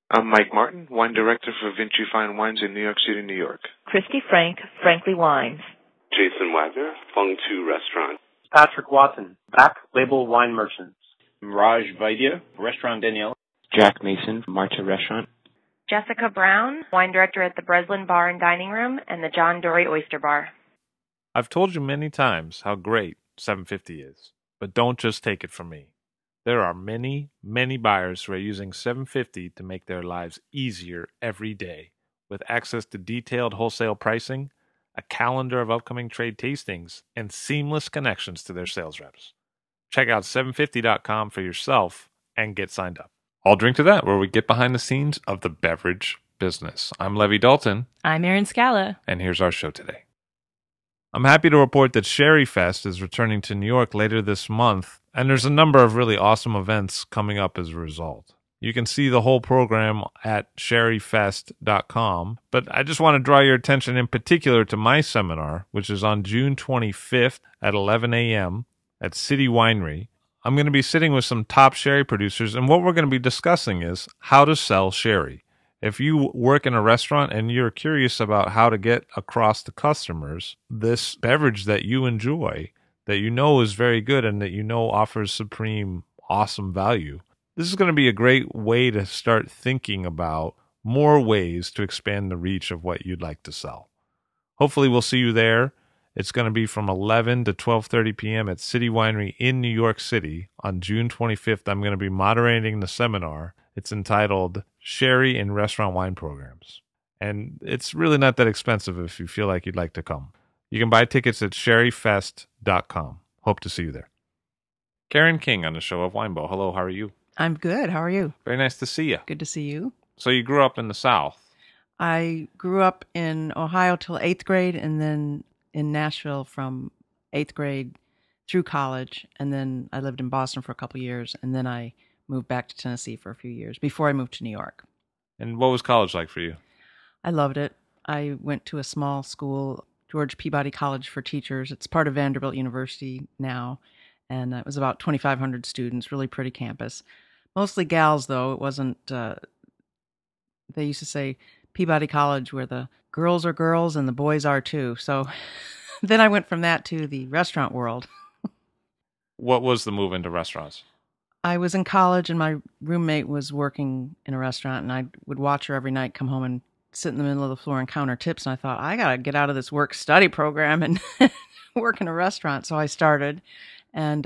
I'm Mike Martin, wine director for Vinci Fine Wines in New York City, New York. Christy Frank, Frankly Wines. Jason Wagner, Feng Tu Restaurant. Patrick Watson, Back Label Wine Merchants. Raj Vaidya, Restaurant Danielle. Jack Mason, Marta Restaurant. Jessica Brown, wine director at the Breslin Bar and Dining Room and the John Dory Oyster Bar. I've told you many times how great 750 is, but don't just take it from me. There are many, many buyers who are using 750 to make their lives easier every day, with access to detailed wholesale pricing, a calendar of upcoming trade tastings, and seamless connections to their sales reps. Check out 750.com for yourself and get signed up. I'll drink to that, where we get behind the scenes of the beverage business. I'm Levy Dalton. I'm Erin Scala. And here's our show today. I'm happy to report that Sherry Fest is returning to New York later this month, and there's a number of really awesome events coming up as a result. You can see the whole program at sherryfest.com, but I just want to draw your attention in particular to my seminar, which is on June 25th at 11 a.m. at City Winery. I'm going to be sitting with some top sherry producers, and what we're going to be discussing is how to sell sherry. If you work in a restaurant and you're curious about how to get across to customers this beverage that you enjoy, that you know is very good and that you know offers supreme, awesome value, this is going to be a great way to start thinking about more ways to expand the reach of what you'd like to sell. Hopefully we'll see you there. It's going to be from 11 to 12:30 p.m. at City Winery in New York City on June 25th. I'm going to be moderating the seminar. It's entitled Sherry and Restaurant Wine Programs. And it's really not that expensive if you feel like you'd like to come. You can buy tickets at sherryfest.com. Hope to see you there. Karen King on the show of Winebow. Hello, how are you? I'm good. How are you? Very nice to see you. Good to see you. So you grew up in the South. I grew up in Ohio till 8th grade and then in Nashville from 8th grade through college. And then I lived in Boston for a couple years. And then I moved back to Tennessee for a few years before I moved to New York. And what was college like for you? I loved it. I went to a small school, George Peabody College for Teachers. It's part of Vanderbilt University now. And it was about 2,500 students, really pretty campus. Mostly gals, though. It wasn't, they used to say Peabody College, where the girls are girls and the boys are too. So then I went from that to the restaurant world. What was the move into restaurants? I was in college and my roommate was working in a restaurant, and I would watch her every night come home and sit in the middle of the floor and counter tips. And I thought, I got to get out of this work-study program and work in a restaurant. So I started, and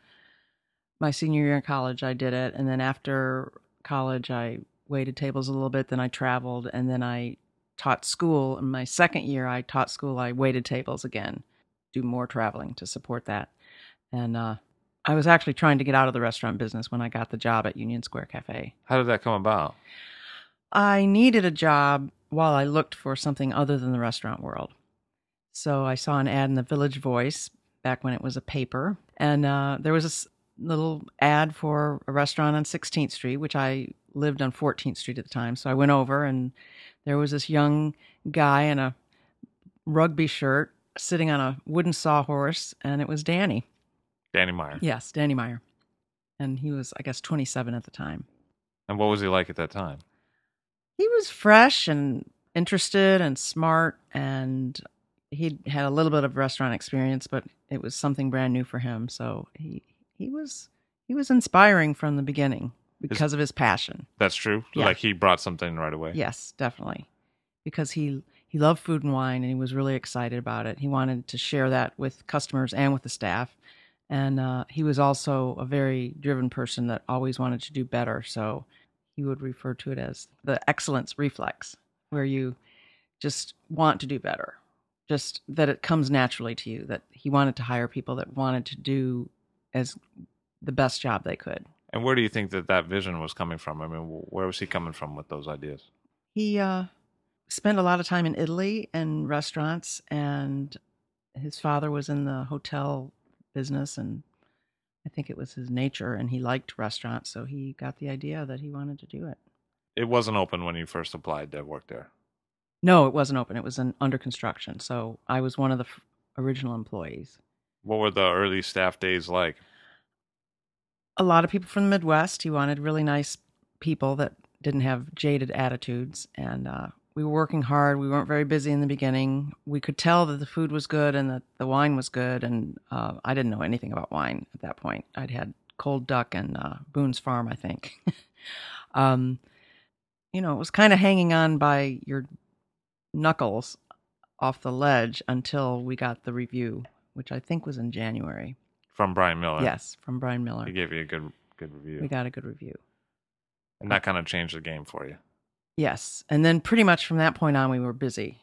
my senior year in college, I did it. And then after college, I waited tables a little bit. Then I traveled, and then I taught school. In my second year, I taught school. I waited tables again, do more traveling to support that. And I was actually trying to get out of the restaurant business when I got the job at Union Square Cafe. How did that come about? I needed a job while I looked for something other than the restaurant world. So I saw an ad in the Village Voice back when it was a paper. And there was this little ad for a restaurant on 16th Street, which I lived on 14th Street at the time. So I went over, and there was this young guy in a rugby shirt sitting on a wooden sawhorse, and it was Danny. Danny Meyer. Yes, Danny Meyer. And he was, I guess, 27 at the time. And what was he like at that time? He was fresh and interested and smart, and he had a little bit of restaurant experience, but it was something brand new for him. So he was inspiring from the beginning because of his passion. That's true? Yeah. Like he brought something right away? Yes, definitely. Because he loved food and wine, and he was really excited about it. He wanted to share that with customers and with the staff. And he was also a very driven person that always wanted to do better. So he would refer to it as the excellence reflex, where you just want to do better, just that it comes naturally to you, that he wanted to hire people that wanted to do as the best job they could. And where do you think that vision was coming from? I mean, where was he coming from with those ideas? He spent a lot of time in Italy and restaurants, and his father was in the hotel business, and I think it was his nature, and he liked restaurants, so he got the idea that he wanted to do it. It wasn't open when you first applied to work there? No, it wasn't open. It was under construction, so I was one of the original employees. What were the early staff days like? A lot of people from the Midwest. He wanted really nice people that didn't have jaded attitudes, and we were working hard. We weren't very busy in the beginning. We could tell that the food was good and that the wine was good, and I didn't know anything about wine at that point. I'd had Cold Duck and Boone's Farm, I think. It was kind of hanging on by your knuckles off the ledge until we got the review, which I think was in January. From Brian Miller. Yes, from Brian Miller. He gave you a good review. We got a good review. And that kind of changed the game for you. Yes. And then pretty much from that point on, we were busy.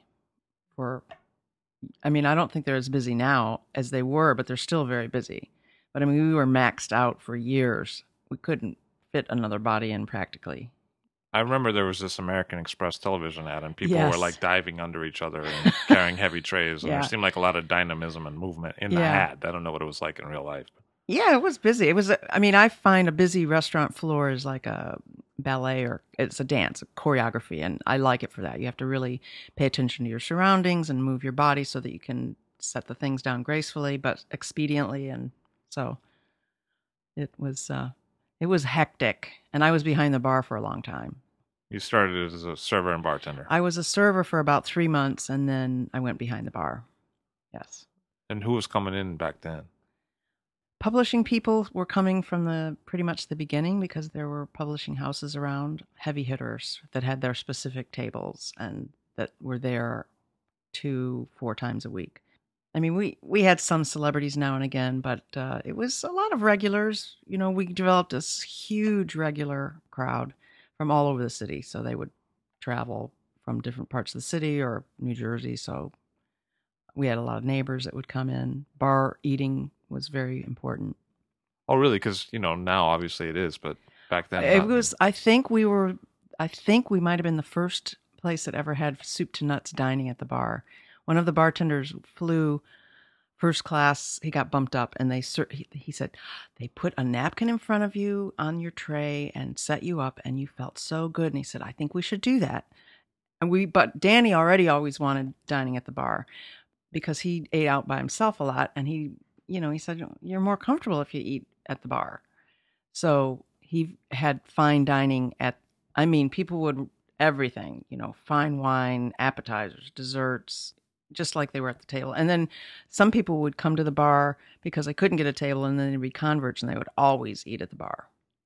I don't think they're as busy now as they were, but they're still very busy. But we were maxed out for years. We couldn't fit another body in practically. I remember there was this American Express television ad, and people Yes. were like diving under each other and carrying heavy trays. And Yeah. there seemed like a lot of dynamism and movement in the ad. I don't know what it was like in real life. Yeah, it was busy. It was, I find a busy restaurant floor is like a ballet, or it's a dance, a choreography, and I like it for that. You have to really pay attention to your surroundings and move your body so that you can set the things down gracefully but expediently, and so it was hectic, and I was behind the bar for a long time. You started as a server and bartender. I was a server for about 3 months, and then I went behind the bar. Yes. And who was coming in back then? Publishing people were coming from pretty much the beginning, because there were publishing houses around, heavy hitters that had their specific tables and that were there 2-4 times a week. We had some celebrities now and again, but it was a lot of regulars. We developed this huge regular crowd from all over the city. So they would travel from different parts of the city or New Jersey. So we had a lot of neighbors that would come in. Bar eating was very important. Oh, really? Because, now obviously it is, but back then It not. was, I think we might have been the first place that ever had soup to nuts dining at the bar. One of the bartenders flew first class. He got bumped up, and he said, they put a napkin in front of you on your tray and set you up, and you felt so good. And he said, I think we should do that. But Danny already always wanted dining at the bar because he ate out by himself a lot. And he said, you're more comfortable if you eat at the bar. So he had fine dining people would everything, fine wine, appetizers, desserts, just like they were at the table. And then some people would come to the bar because they couldn't get a table, and then they'd be converts, and they would always eat at the bar.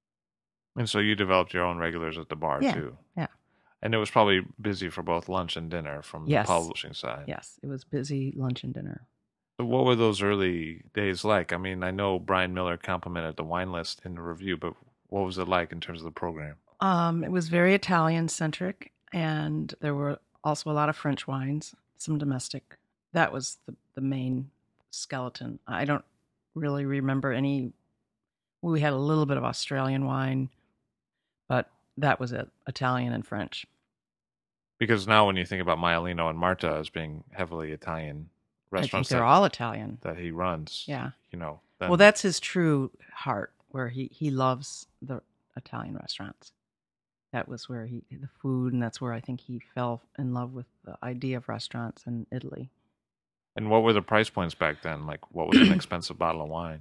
And so you developed your own regulars at the bar, too. Yeah. And it was probably busy for both lunch and dinner from the publishing side. Yes, it was busy lunch and dinner. So what were those early days like? I know Brian Miller complimented the wine list in the review, but what was it like in terms of the program? It was very Italian-centric, and there were also a lot of French wines, some domestic. That was the main skeleton. I don't really remember any. We had a little bit of Australian wine, but that was it, Italian and French. Because now when you think about Maialino and Marta as being heavily Italian restaurants, I think they're all Italian that he runs. Yeah. Then, well, that's his true heart, where he loves the Italian restaurants. That was where the food, and that's where I think he fell in love with the idea of restaurants in Italy. And what were the price points back then? Like, what was an expensive bottle of wine?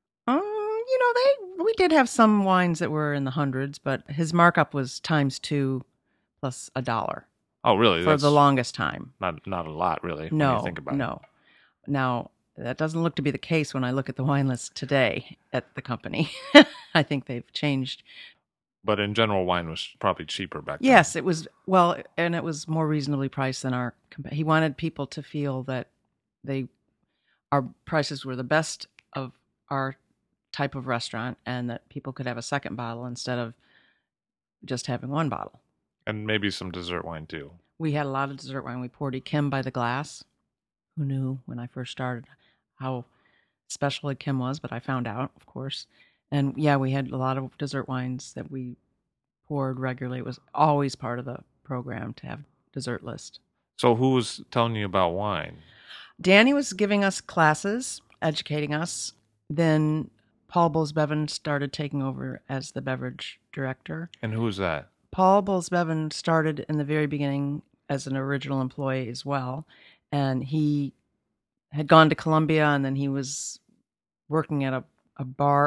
We did have some wines that were in the hundreds, but his markup was ×2 plus $1. Oh, really? For the longest time. Not a lot, really, when you think about it. No. Now, that doesn't look to be the case when I look at the wine list today at the company. I think they've changed. But in general, wine was probably cheaper back then. Yes, it was. Well, and it was more reasonably priced than he wanted people to feel that our prices were the best of our type of restaurant, and that people could have a second bottle instead of just having one bottle. And maybe some dessert wine, too. We had a lot of dessert wine. We poured Yquem by the glass. Who knew when I first started how special Yquem was, but I found out, of course. And yeah, we had a lot of dessert wines that we poured regularly. It was always part of the program to have dessert list. So who was telling you about wine? Danny was giving us classes, educating us. Then Paul Bowles-Bevan started taking over as the beverage director. And who was that? Paul Bowles-Bevan started in the very beginning as an original employee as well. And he had gone to Columbia, and then he was working at a bar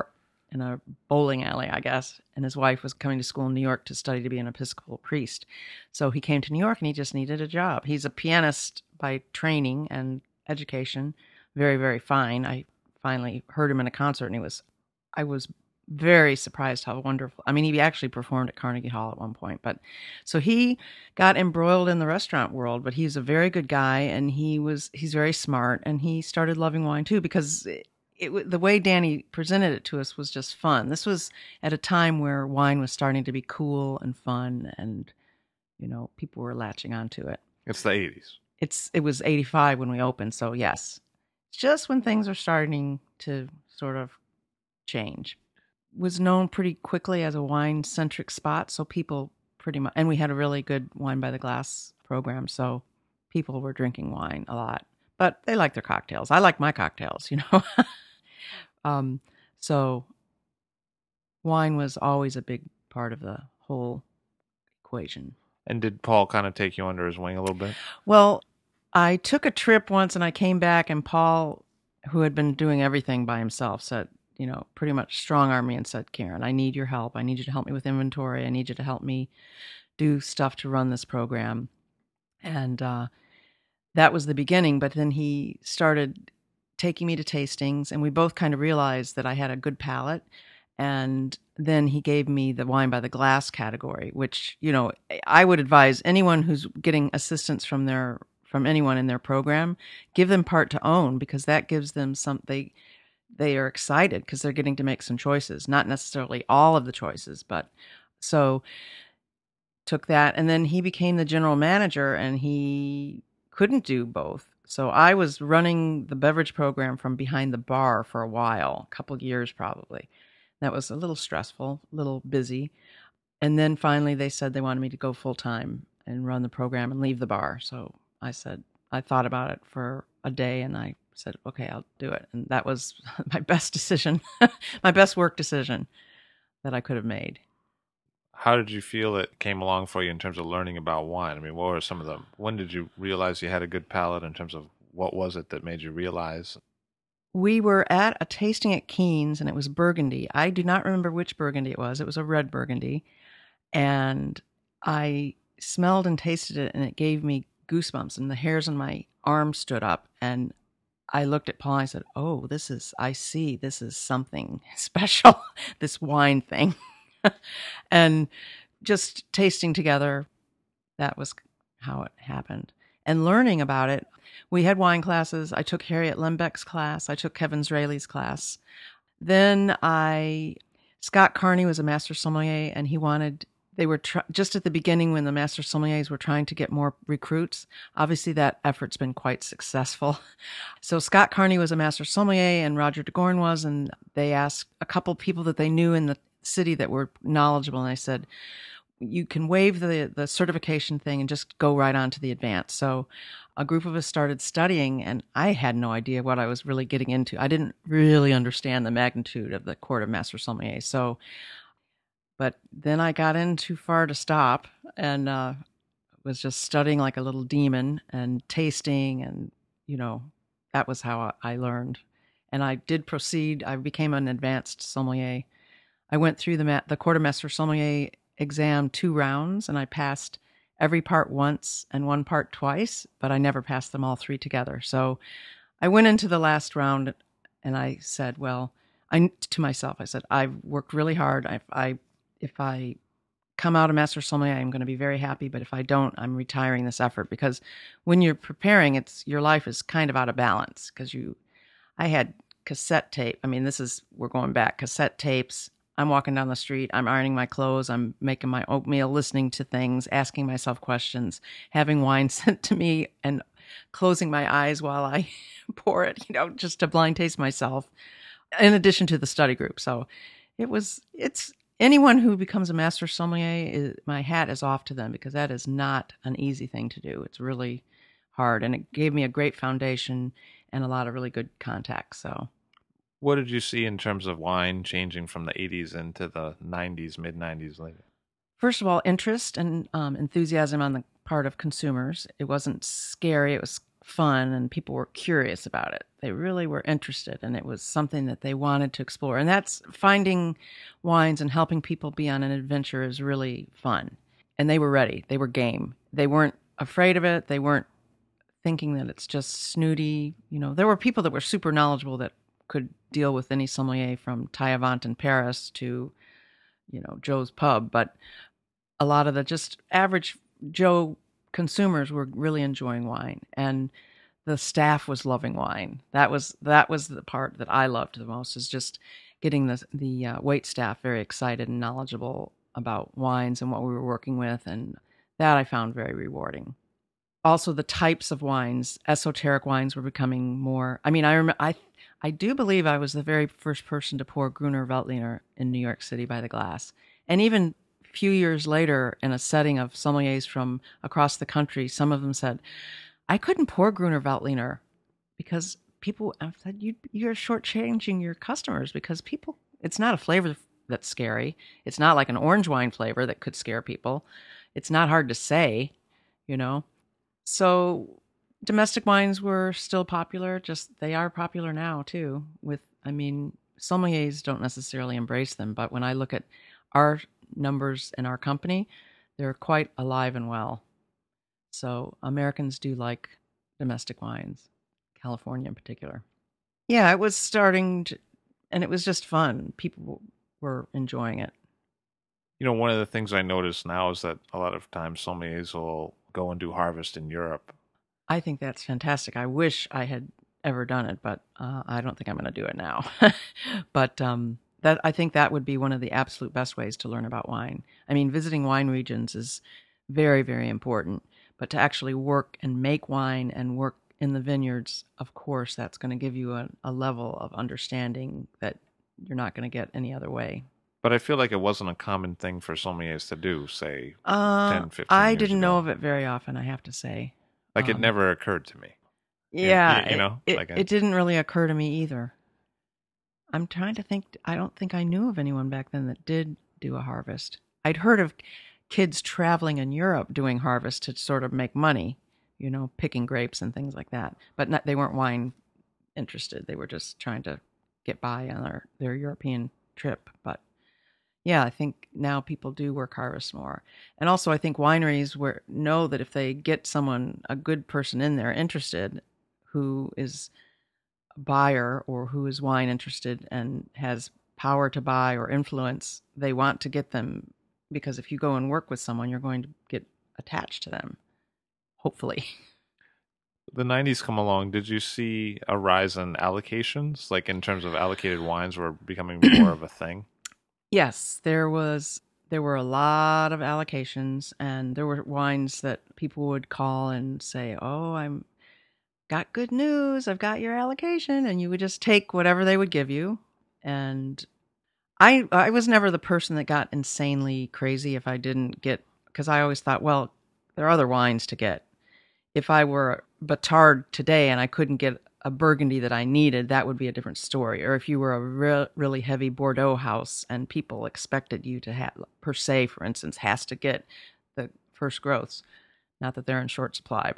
in a bowling alley, I guess. And his wife was coming to school in New York to study to be an Episcopal priest. So he came to New York and he just needed a job. He's a pianist by training and education. Very, very fine. I finally heard him in a concert, and I was very surprised how wonderful. I mean, he actually performed at Carnegie Hall at one point. But so he got embroiled in the restaurant world, but he's a very good guy, and he's very smart, and he started loving wine too, because the way Danny presented it to us was just fun. This was at a time where wine was starting to be cool and fun, and people were latching onto it. It's the 80s. It was 85 when we opened, so yes. Just when things are starting to sort of change. Was known pretty quickly as a wine-centric spot, so people pretty much, and we had a really good wine by the glass program, so people were drinking wine a lot. But they like their cocktails. I like my cocktails, So wine was always a big part of the whole equation. And did Paul kind of take you under his wing a little bit? Well, I took a trip once and I came back, and Paul, who had been doing everything by himself, said, pretty much strong-armed me and said, Karen, I need your help. I need you to help me with inventory. I need you to help me do stuff to run this program. And that was the beginning. But then he started taking me to tastings, and we both kind of realized that I had a good palate. And then he gave me the wine by the glass category, which, I would advise anyone who's getting assistance from anyone in their program, give them part to own, because that gives them something. They are excited because they're getting to make some choices, not necessarily all of the choices, but so took that. And then he became the general manager, and he couldn't do both. So I was running the beverage program from behind the bar for a while, a couple of years probably. That was a little stressful, a little busy. And then finally they said they wanted me to go full time and run the program and leave the bar. So I thought about it for a day, and I said, okay, I'll do it. And that was my best decision, my best work decision that I could have made. How did you feel it came along for you in terms of learning about wine? I mean, what were some of them? When did you realize you had a good palate in terms of what was it that made you realize? We were at a tasting at Keen's, and it was Burgundy. I do not remember which Burgundy it was. It was a red Burgundy. And I smelled and tasted it, and it gave me goosebumps, and the hairs on my arm stood up. And I looked at Paul and I said, oh, this is something special, this wine thing. And just tasting together, that was how it happened. And learning about it, we had wine classes. I took Harriet Lembeck's class. I took Kevin Zraly's class. Then Scott Carney was a master sommelier, and they were just at the beginning when the master sommeliers were trying to get more recruits. Obviously, that effort's been quite successful. So Scott Carney was a master sommelier, and Roger DeGorn was, and they asked a couple people that they knew in the city that were knowledgeable, and I said, you can waive the certification thing and just go right on to the advanced. So a group of us started studying, and I had no idea what I was really getting into. I didn't really understand the magnitude of the Court of Master Sommeliers. But then I got in too far to stop, and was just studying like a little demon and tasting, and, that was how I learned. And I did proceed. I became an advanced sommelier. I went through the Court of Master Sommelier exam 2 rounds, and I passed every part once and one part twice, but I never passed them all 3 together. So I went into the last round, and I said, to myself, I said, I've worked really hard. If I come out a master sommelier, I'm going to be very happy. But if I don't, I'm retiring this effort, because when you're preparing, your life is kind of out of balance, because I had cassette tape. I mean, we're going back, cassette tapes. I'm walking down the street. I'm ironing my clothes. I'm making my oatmeal, listening to things, asking myself questions, having wine sent to me, and closing my eyes while I pour it, just to blind taste myself, in addition to the study group. So it's anyone who becomes a master sommelier, my hat is off to them, because that is not an easy thing to do. It's really hard, and it gave me a great foundation and a lot of really good contacts. So, what did you see in terms of wine changing from the 80s into the 90s, mid-90s later? First of all, interest and enthusiasm on the part of consumers. It wasn't scary. It was fun, and people were curious about it. they really were interested, and it was something that they wanted to explore. And that's finding wines and helping people be on an adventure is really fun. And they were ready. They were game. They weren't afraid of it. They weren't thinking that it's just snooty. You know, there were people that were super knowledgeable that could deal with any sommelier from Taillavant in Paris to, you know, Joe's Pub. But a lot of the just average Joe consumers were really enjoying wine. And the staff was loving wine. That was the part that I loved the most, is just getting the wait staff very excited and knowledgeable about wines and what we were working with, and that I found very rewarding. Also, the types of wines, esoteric wines, were becoming more. I mean, I do believe I was the very first person to pour Gruner Veltliner in New York City by the glass, and even a few years later, in a setting of sommeliers from across the country, some of them said, I couldn't pour Gruner Veltliner because people, I said, you're shortchanging your customers, because people, it's not a flavor that's scary. It's not like an orange wine flavor that could scare people. It's not hard to say, you know. So domestic wines were still popular, just they are popular now too. Sommeliers don't necessarily embrace them, but when I look at our numbers in our company, they're quite alive and well. So Americans do like domestic wines, California in particular. Yeah, it was starting to, and it was just fun. People were enjoying it. You know, one of the things I notice now is that a lot of times sommeliers will go and do harvest in Europe. I think that's fantastic. I wish I had ever done it, but I don't think I'm going to do it now. But I think that would be one of the absolute best ways to learn about wine. I mean, visiting wine regions is very, very important. But to actually work and make wine and work in the vineyards, of course, that's going to give you a level of understanding that you're not going to get any other way. But I feel like it wasn't a common thing for sommeliers to do, say, 10, 15 years I didn't ago. know of it very often, I have to say. Like, it never occurred to me. Yeah, you know, it didn't really occur to me either. I'm trying to think. I don't think I knew of anyone back then that did do a harvest. I'd heard of kids traveling in Europe doing harvest to sort of make money, you know, picking grapes and things like that. But they weren't wine interested. They were just trying to get by on their European trip. But yeah, I think now people do work harvest more. And also I think wineries know that if they get a good person in there interested, who is a buyer or who is wine interested and has power to buy or influence, they want to get them, because if you go and work with someone, you're going to get attached to them, hopefully. The 90s come along. Did you see a rise in allocations? Like, in terms of allocated wines were becoming more of a thing? Yes, there were a lot of allocations, and there were wines that people would call and say, oh, I'm got good news, I've got your allocation, and you would just take whatever they would give you. And I was never the person that got insanely crazy if I didn't get, because I always thought, well, there are other wines to get. If I were Batard today and I couldn't get a Burgundy that I needed, that would be a different story. Or if you were a really heavy Bordeaux house and people expected you to have, per se, for instance, has to get the first growths. Not that they're in short supply,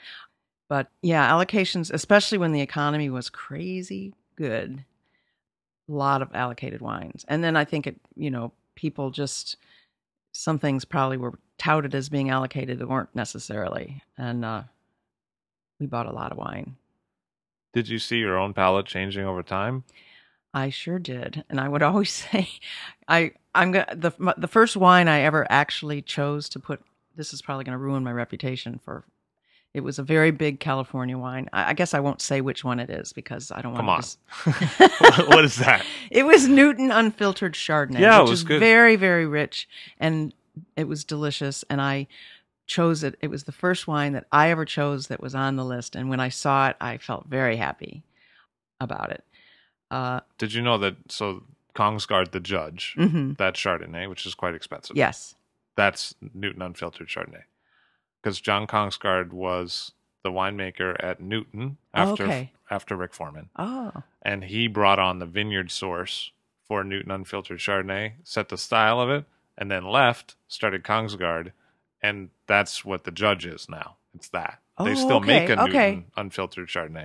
but yeah, allocations, especially when the economy was crazy good, a lot of allocated wines. And then I think people just, some things probably were touted as being allocated that weren't necessarily. And we bought a lot of wine. Did you see your own palate changing over time? I sure did. And I would always say, the first wine I ever actually chose to put, this is probably going to ruin my reputation it was a very big California wine. I guess I won't say which one it is because I don't want to. Come on. What is that? It was Newton Unfiltered Chardonnay. Yeah, which it was is good. Very, very rich. And it was delicious. And I chose it. It was the first wine that I ever chose that was on the list. And when I saw it, I felt very happy about it. Did you know that, so Kongsgaard, the judge, that Chardonnay, which is quite expensive. Yes. That's Newton Unfiltered Chardonnay. Because John Kongsgaard was the winemaker at Newton after Rick Foreman. Oh. And he brought on the vineyard source for Newton Unfiltered Chardonnay, set the style of it, and then left, started Kongsgaard, and that's what the judge is now. It's that. They still make a Newton Unfiltered Chardonnay,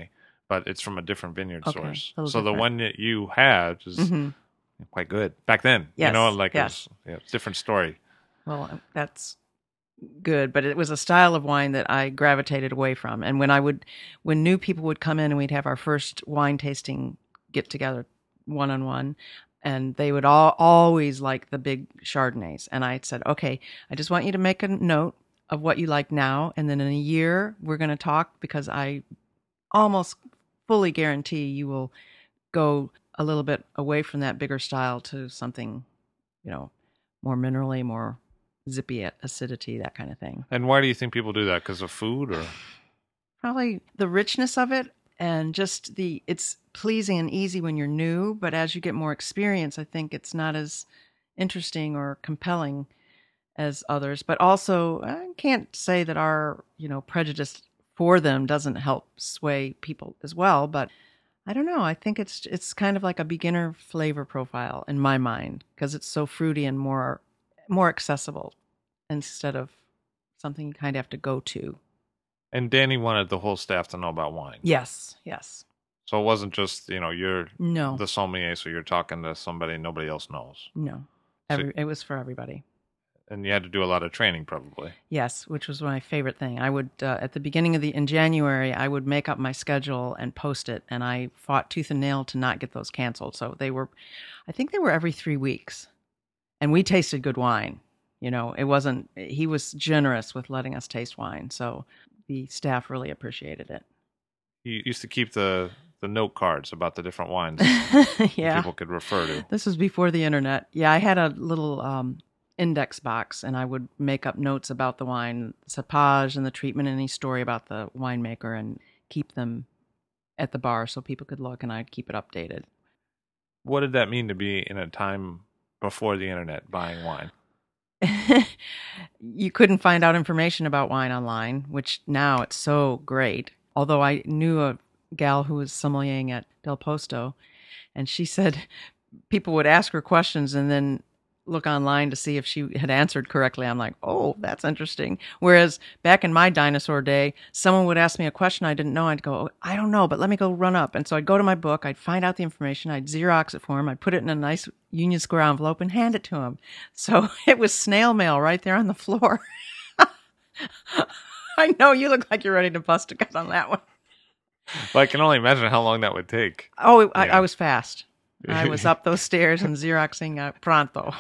but it's from a different vineyard Okay, source. a little So the different. one that you had is Mhm. quite good back then. Yes, Like yes. it was a different story. Well, that's good, but it was a style of wine that I gravitated away from. And when new people would come in and we'd have our first wine tasting get together one-on-one, and they would always like the big Chardonnays. And I said, okay, I just want you to make a note of what you like now. And then in a year, we're going to talk, because I almost fully guarantee you will go a little bit away from that bigger style to something, more minerally, more zippy acidity, that kind of thing. And why do you think people do that? Because of food, or? Probably the richness of it, and just it's pleasing and easy when you're new, but as you get more experience, I think it's not as interesting or compelling as others. But also, I can't say that our, prejudice for them doesn't help sway people as well, but I don't know. I think it's kind of like a beginner flavor profile in my mind, because it's so fruity and more accessible instead of something you kind of have to go to. And Danny wanted the whole staff to know about wine. Yes. So it wasn't just, you're No. the sommelier, so you're talking to somebody nobody else knows. No. So- It was for everybody. And you had to do a lot of training, probably. Yes, which was my favorite thing. I would, at the beginning in January, I would make up my schedule and post it, and I fought tooth and nail to not get those canceled. So I think they were every 3 weeks. And we tasted good wine. He was generous with letting us taste wine. So the staff really appreciated it. You used to keep the note cards about the different wines Yeah. people could refer to. This was before the internet. Yeah, I had a little index box, and I would make up notes about the wine, cepage and the treatment, and any story about the winemaker, and keep them at the bar so people could look, and I'd keep it updated. What did that mean to be in a time before the internet buying wine? You couldn't find out information about wine online, which now it's so great. Although I knew a gal who was sommeliering at Del Posto, and she said people would ask her questions and then look online to see if she had answered correctly. I'm like, oh, that's interesting. Whereas back in my dinosaur day, someone would ask me a question I didn't know. I'd go, oh, I don't know, but let me go run up. And so I'd go to my book, I'd find out the information, I'd Xerox it for him, I'd put it in a nice Union Square envelope and hand it to him. So it was snail mail right there on the floor. I know, you look like you're ready to bust a gut on that one. Well, I can only imagine how long that would take. Oh, I was fast. I was up those stairs and Xeroxing pronto.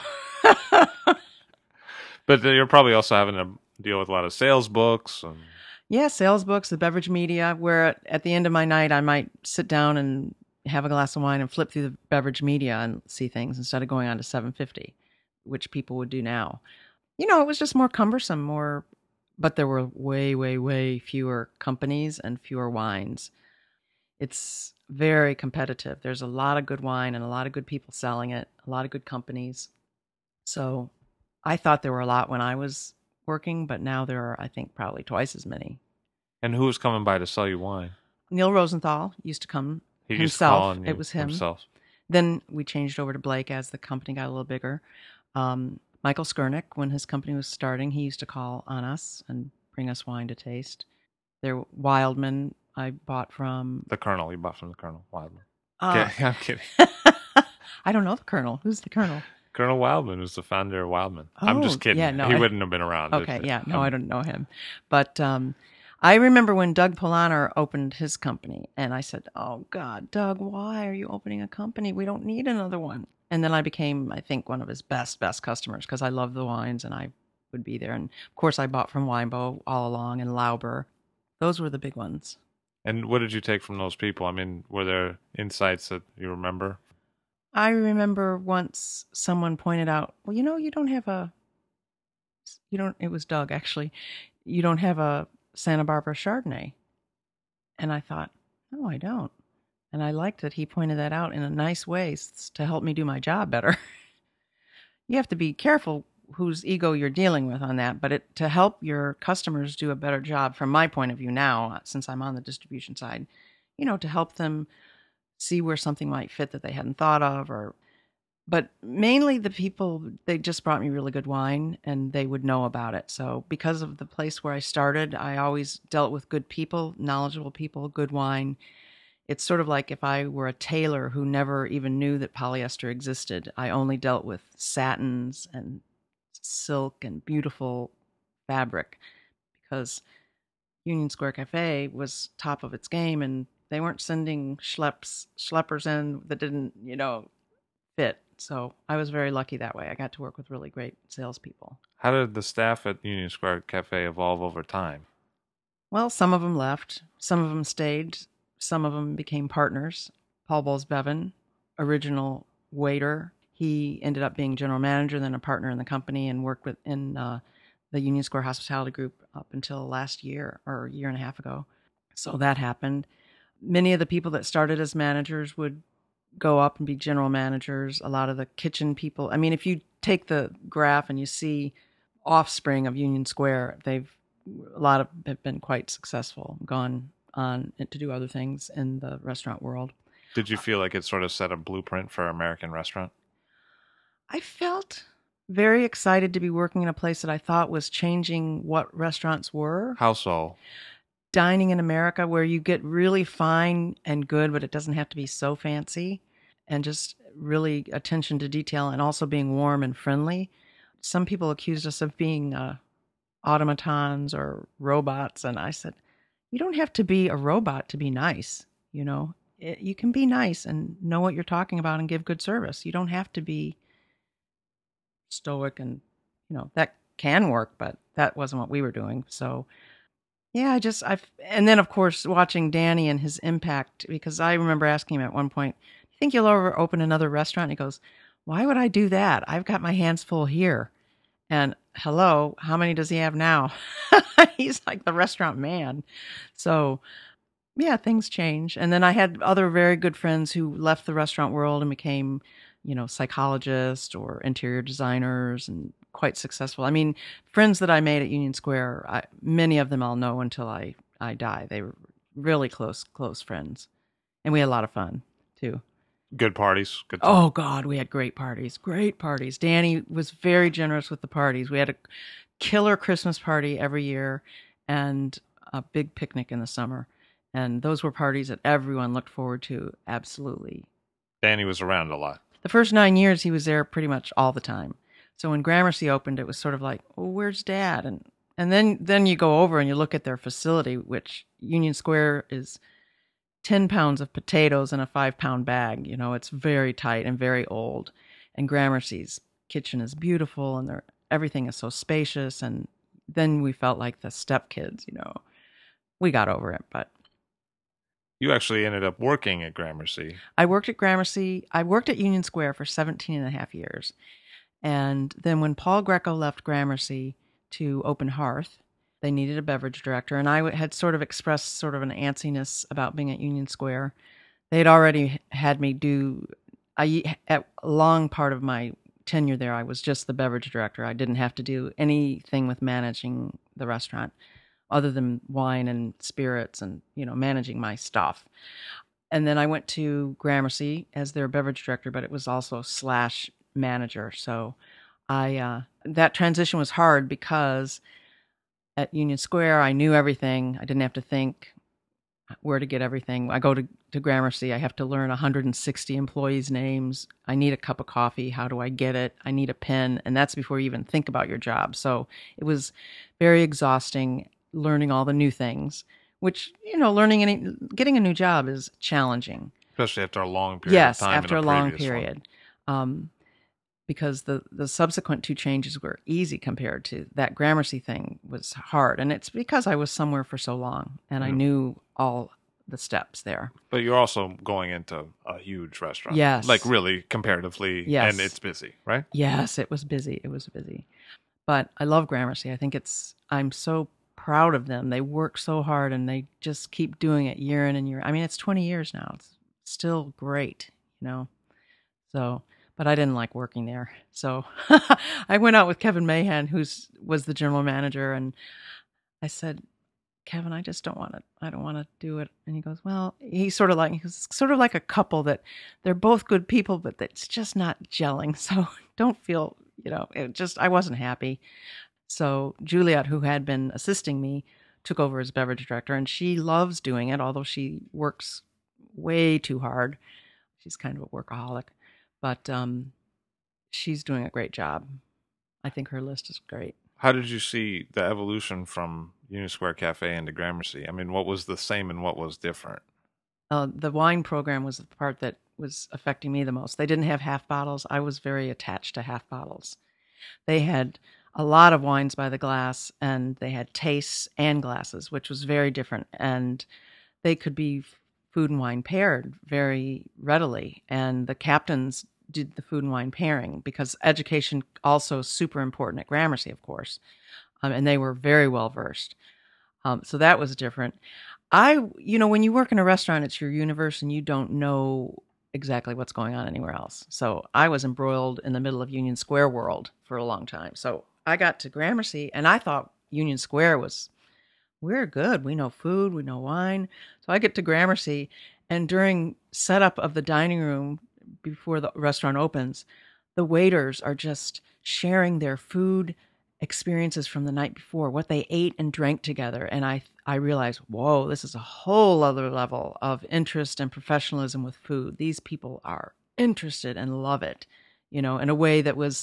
But you're probably also having to deal with a lot of sales books. And... Yeah, sales books, the beverage media, where at the end of my night, I might sit down and have a glass of wine and flip through the beverage media and see things instead of going on to 750, which people would do now. It was just more cumbersome, but there were way, way, way fewer companies and fewer wines. It's very competitive. There's a lot of good wine and a lot of good people selling it, a lot of good companies. So I thought there were a lot when I was working, but now there are, I think, probably twice as many. And who was coming by to sell you wine? Neil Rosenthal used to come He himself. used to call on you It was him. Himself. Then we changed over to Blake as the company got a little bigger. Michael Skurnick, when his company was starting, he used to call on us and bring us wine to taste. There, Wildman, I bought from... The Colonel. You bought from the Colonel, Wildman. Uh, I'm kidding. I don't know the Colonel. Who's the Colonel? Colonel Wildman was the founder of Wildman. I'm just kidding. Yeah, no, he wouldn't have been around. Okay, yeah. No, I don't know him. But I remember when Doug Polaner opened his company, and I said, oh, God, Doug, why are you opening a company? We don't need another one. And then I became, I think, one of his best customers because I love the wines, and I would be there. And, of course, I bought from Weinbo all along and Lauber. Those were the big ones. And what did you take from those people? I mean, were there insights that you remember? I remember once someone pointed out, well, you don't have it was Doug, actually. You don't have a Santa Barbara Chardonnay. And I thought, no, I don't. And I liked that he pointed that out in a nice way to help me do my job better. You have to be careful whose ego you're dealing with on that, but to help your customers do a better job, from my point of view now, since I'm on the distribution side, to help them see where something might fit that they hadn't thought of, but mainly the people, they just brought me really good wine and they would know about it. So because of the place where I started, I always dealt with good people, knowledgeable people, good wine. It's sort of like if I were a tailor who never even knew that polyester existed. I only dealt with satins and silk and beautiful fabric because Union Square Cafe was top of its game, and they weren't sending schleppers in that didn't, fit. So I was very lucky that way. I got to work with really great salespeople. How did the staff at Union Square Cafe evolve over time? Well, some of them left. Some of them stayed. Some of them became partners. Paul Bowles-Bevan, original waiter, he ended up being general manager, then a partner in the company, and worked in the Union Square Hospitality Group up until last year or a year and a half ago. So that happened. Many of the people that started as managers would go up and be general managers. A lot of the kitchen people. I mean, if you take the graph and you see offspring of Union Square, a lot of have been quite successful, gone on to do other things in the restaurant world. Did you feel like it sort of set a blueprint for American restaurant? I felt very excited to be working in a place that I thought was changing what restaurants were. How so? Dining in America, where you get really fine and good, but it doesn't have to be so fancy, and just really attention to detail, and also being warm and friendly. Some people accused us of being automatons or robots, and I said, you don't have to be a robot to be nice. You can be nice and know what you're talking about and give good service. You don't have to be stoic, and that can work, but that wasn't what we were doing. So yeah, and then of course watching Danny and his impact, because I remember asking him at one point, do you think you'll ever open another restaurant? And he goes, why would I do that? I've got my hands full here. And hello, how many does he have now? He's like the restaurant man. So yeah, things change. And then I had other very good friends who left the restaurant world and became, psychologists or interior designers, and quite successful. I mean, friends that I made at Union Square, many of them I'll know until I die. They were really close friends. And we had a lot of fun too. Good parties. Good time. Oh God, we had great parties. Danny was very generous with the parties. We had a killer Christmas party every year and a big picnic in the summer. And those were parties that everyone looked forward to. Absolutely. Danny was around a lot. The first 9 years he was there pretty much all the time. So when Gramercy opened, it was sort of like, oh, where's Dad? And then you go over and you look at their facility, which Union Square is 10 pounds of potatoes in a 5-pound bag. It's very tight and very old. And Gramercy's kitchen is beautiful, and everything is so spacious. And then we felt like the stepkids, We got over it, but... You actually ended up working at Gramercy. I worked at Gramercy. I worked at Union Square for 17 and a half years. And then when Paul Greco left Gramercy to open Hearth, they needed a beverage director. And I had sort of expressed sort of an antsiness about being at Union Square. They had already had me at a long part of my tenure there, I was just the beverage director. I didn't have to do anything with managing the restaurant other than wine and spirits and, managing my stuff. And then I went to Gramercy as their beverage director, but it was also / manager. So that transition was hard because at Union Square, I knew everything. I didn't have to think where to get everything. I go to Gramercy. I have to learn 160 employees' names. I need a cup of coffee. How do I get it? I need a pen. And that's before you even think about your job. So it was very exhausting learning all the new things, which, getting a new job is challenging. Especially after a long period of time. Yes, after a long period. Because the subsequent 2 changes were easy compared to that Gramercy thing was hard. And it's because I was somewhere for so long and I knew all the steps there. But you're also going into a huge restaurant. Yes. Like really comparatively. Yes. And it's busy, right? Yes, it was busy. But I love Gramercy. I think I'm so proud of them. They work so hard and they just keep doing it year in and year. I mean, it's 20 years now. It's still great, So... But I didn't like working there. So I went out with Kevin Mahan, who was the general manager. And I said, Kevin, I just don't want to, I don't want to do it. And he goes, well, he's sort of like a couple that they're both good people, but it's just not gelling. So don't feel, I wasn't happy. So Juliet, who had been assisting me, took over as beverage director, and she loves doing it, although she works way too hard. She's kind of a workaholic, but she's doing a great job. I think her list is great. How did you see the evolution from Union Square Cafe into Gramercy? I mean, what was the same and what was different? The wine program was the part that was affecting me the most. They didn't have half bottles. I was very attached to half bottles. They had a lot of wines by the glass, and they had tastes and glasses, which was very different. And they could be food and wine paired very readily. And the captains did the food and wine pairing because education also super important at Gramercy, of course. And they were very well versed. So that was different. When you work in a restaurant, it's your universe and you don't know exactly what's going on anywhere else. So I was embroiled in the middle of Union Square world for a long time. So I got to Gramercy and I thought Union Square we're good. We know food, we know wine. So I get to Gramercy, and during setup of the dining room before the restaurant opens, the waiters are just sharing their food experiences from the night before, what they ate and drank together. And I realized, whoa, this is a whole other level of interest and professionalism with food. These people are interested and love it, in a way that was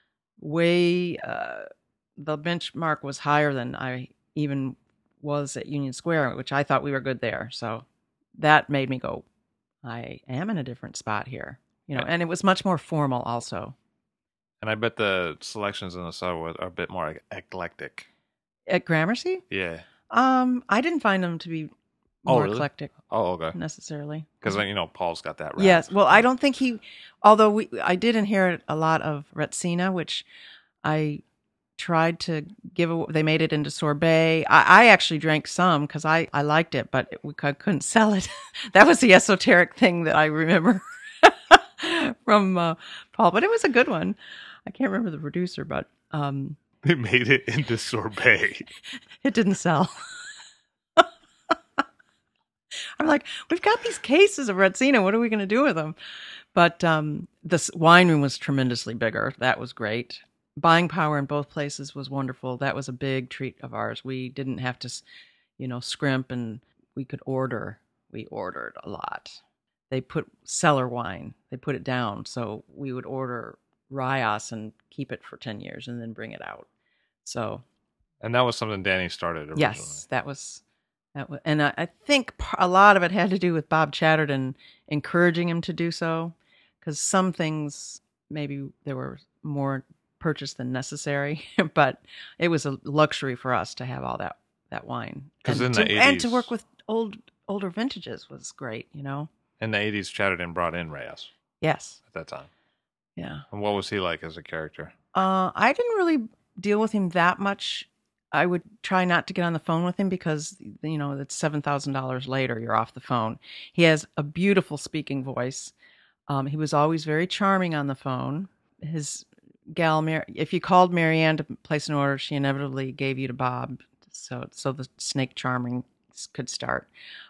way, the benchmark was higher than I even was at Union Square, which I thought we were good there. So that made me go, I am in a different spot here, and it was much more formal also. And I bet the selections in the subway are a bit more eclectic. At Gramercy? Yeah. I didn't find them to be more really? eclectic. Oh, okay. Necessarily. Because, Paul's got that right. Yes. Well, I don't think although I did inherit a lot of Retsina, which I tried to they made it into sorbet. I actually drank some because I liked it, but I couldn't sell it. That was the esoteric thing that I remember from Paul, but it was a good one. I can't remember the producer, but they made it into sorbet. It didn't sell. I'm like, we've got these cases of Retsina. What are we going to do with them? But the wine room was tremendously bigger. That was great. Buying power in both places was wonderful. That was a big treat of ours. We didn't have to, scrimp, and we could order. We ordered a lot. They put cellar wine. They put it down. So we would order Rayas and keep it for 10 years and then bring it out. And that was something Danny started originally. Yes, that was, and I think a lot of it had to do with Bob Chatterton encouraging him to do so, because some things maybe there were more purchased than necessary, but it was a luxury for us to have all that wine. Because in the 80s, and to work with older vintages was great, In the 80s, Chatterton brought in Reyes. Yes. At that time. Yeah. And what was he like as a character? I didn't really deal with him that much. I would try not to get on the phone with him because, it's $7,000 later, you're off the phone. He has a beautiful speaking voice. He was always very charming on the phone. His gal, if you called Marianne to place an order, she inevitably gave you to Bob. So the snake charming could start.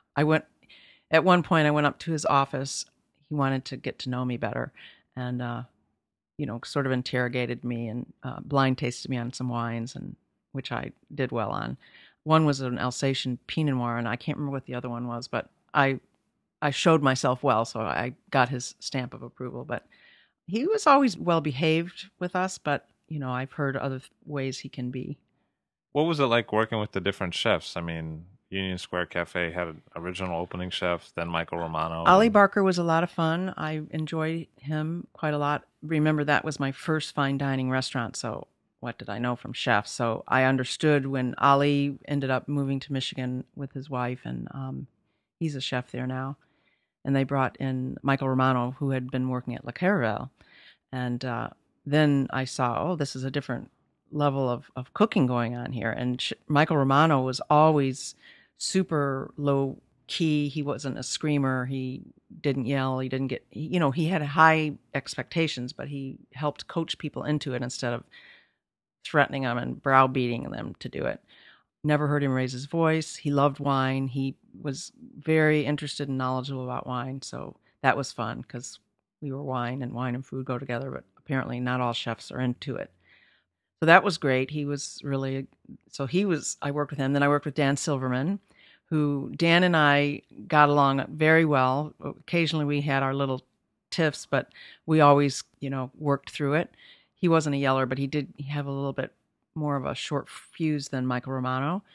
At one point, I went up to his office. He wanted to get to know me better and, sort of interrogated me and blind tasted me on some wines, and which I did well on. One was an Alsatian Pinot Noir, and I can't remember what the other one was, but I showed myself well, so I got his stamp of approval. But he was always well behaved with us, but, I've heard other ways he can be. What was it like working with the different chefs? I mean, Union Square Cafe had an original opening chef, then Michael Romano. Ollie Barker was a lot of fun. I enjoyed him quite a lot. Remember, that was my first fine dining restaurant, so what did I know from chefs? So I understood when Ollie ended up moving to Michigan with his wife, and he's a chef there now. And they brought in Michael Romano, who had been working at La Caravelle. And then I saw, this is a different level of cooking going on here. And Michael Romano was always super low key. He wasn't a screamer. He didn't yell. He didn't get, he had high expectations, but he helped coach people into it instead of threatening them and browbeating them to do it. Never heard him raise his voice. He loved wine. He was very interested and knowledgeable about wine. So that was fun because we were wine and food go together, but apparently not all chefs are into it. So that was great. He was really, I worked with him. Then I worked with Dan Silverman, who Dan and I got along very well. Occasionally we had our little tiffs, but we always, worked through it. He wasn't a yeller, but he did have a little bit more of a short fuse than Michael Romano.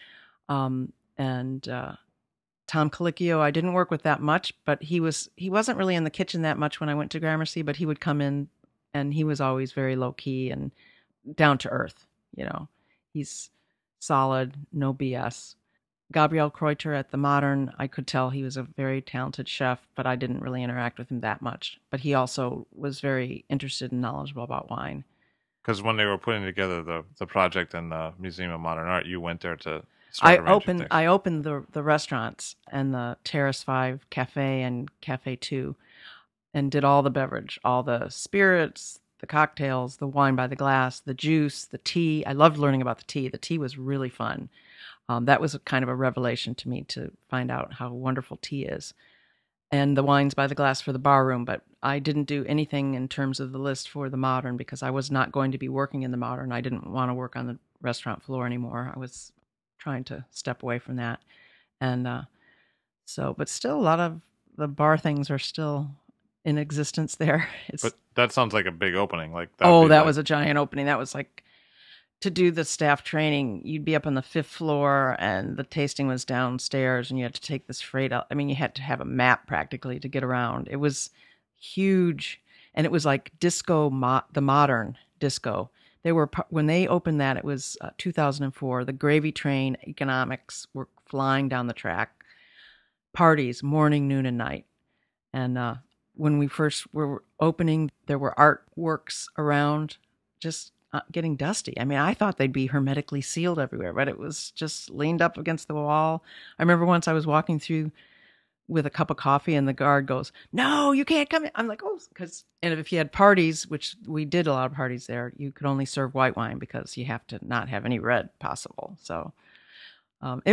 And Tom Colicchio, I didn't work with that much, but he wasn't really in the kitchen that much when I went to Gramercy, but he would come in and he was always very low key and down to earth. He's solid, no BS. Gabriel Kreuter at the Modern, I could tell he was a very talented chef, but I didn't really interact with him that much. But he also was very interested and knowledgeable about wine. Because when they were putting together the project in the Museum of Modern Art, you went there to start arranging things. I opened the restaurants and the Terrace 5 Cafe and Cafe 2 and did all the beverage, all the spirits, the cocktails, the wine by the glass, the juice, the tea. I loved learning about the tea. The tea was really fun. That was kind of a revelation to me to find out how wonderful tea is. And the wines by the glass for the bar room. But I didn't do anything in terms of the list for the Modern because I was not going to be working in the Modern. I didn't want to work on the restaurant floor anymore. I was trying to step away from that. And but still a lot of the bar things are still in existence there. But that sounds like a big opening. That was a giant opening. That was like, to do the staff training, you'd be up on the 5th floor and the tasting was downstairs and you had to take this freight out. I mean, you had to have a map practically to get around. It was huge. And it was like the modern disco. When they opened that, it was 2004. The gravy train economics were flying down the track. Parties, morning, noon, and night. And when we first were opening, there were artworks around just getting dusty. I mean, I thought they'd be hermetically sealed everywhere, but it was just leaned up against the wall. I remember once I was walking through with a cup of coffee and the guard goes, "No, you can't come in." I'm like, "Oh," and if you had parties, which we did a lot of parties there, you could only serve white wine because you have to not have any red possible. So that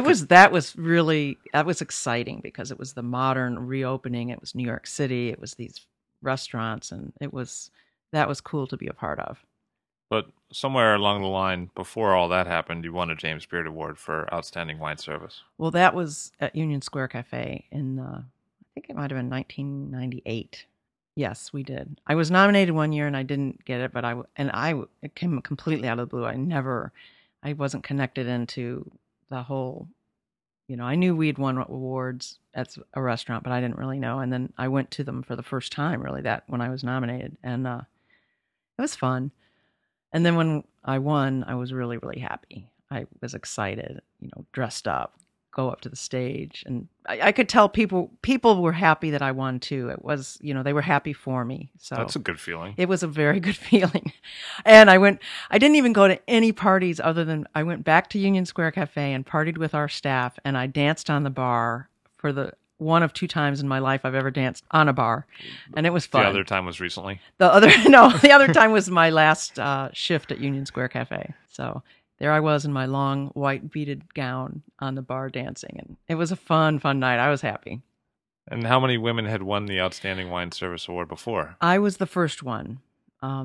was exciting because it was the Modern reopening. It was New York City. It was these restaurants, and that was cool to be a part of. But somewhere along the line, before all that happened, you won a James Beard Award for Outstanding Wine Service. Well, that was at Union Square Cafe in, I think it might have been 1998. Yes, we did. I was nominated one year and I didn't get it, but it came completely out of the blue. I wasn't connected into the whole, I knew we'd won awards at a restaurant, but I didn't really know. And then I went to them for the first time, really, when I was nominated. And it was fun. And then when I won, I was really, really happy. I was excited, dressed up, go up to the stage. And I could tell people were happy that I won too. It was, they were happy for me. So that's a good feeling. It was a very good feeling. And I didn't even go to any parties other than I went back to Union Square Cafe and partied with our staff. And I danced on the bar for the one of 2 times in my life I've ever danced on a bar, and it was fun. The other time was recently? The other time was my last shift at Union Square Cafe. So there I was in my long white beaded gown on the bar dancing, and it was a fun night. I was happy. And how many women had won the Outstanding Wine Service Award before? I was the first one. I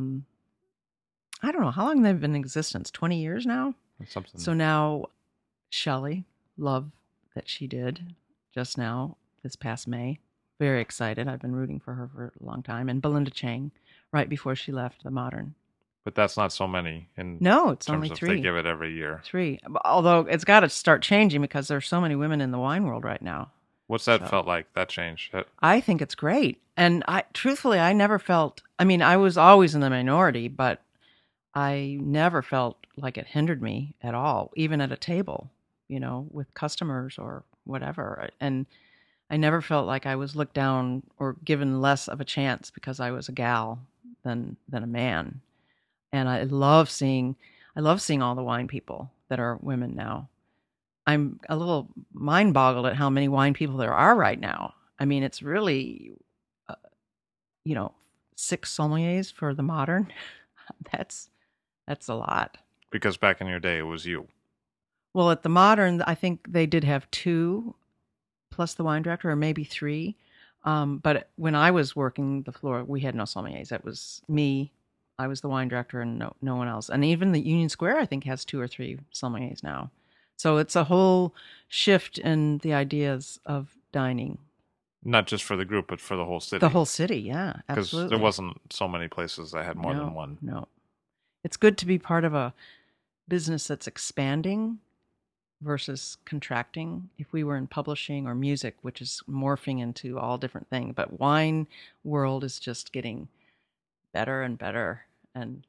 don't know. How long they've been in existence? 20 years now? Something. So now Shelley, love that she did just now, this past May. Very excited. I've been rooting for her for a long time. And Belinda Chang, right before she left the Modern. But that's not so many. No, it's only 3. They give it every year. 3. Although it's got to start changing because there's so many women in the wine world right now. What's that felt like, that change? I think it's great. And truthfully, I never felt, I was always in the minority, but I never felt like it hindered me at all, even at a table, with customers or whatever. And I never felt like I was looked down or given less of a chance because I was a gal than a man. And I love seeing all the wine people that are women now. I'm a little mind boggled at how many wine people there are right now. It's really, 6 sommeliers for the Modern. That's a lot. Because back in your day, it was you. Well, at the Modern, I think they did have 2 plus the wine director, or maybe 3. But when I was working the floor, we had no sommeliers. That was me. I was the wine director and no one else. And even the Union Square, I think, has 2 or 3 sommeliers now. So it's a whole shift in the ideas of dining. Not just for the group, but for the whole city. The whole city, yeah, Because absolutely. there wasn't so many places that had more than one. No. It's good to be part of a business that's expanding versus contracting. If we were in publishing or music, which is morphing into all different things, but wine world is just getting better and better, and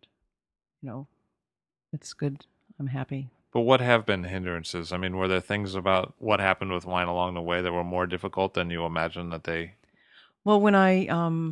it's good. I'm happy. But what have been hindrances? I mean, were there things about what happened with wine along the way that were more difficult than you imagined that they? Well, when I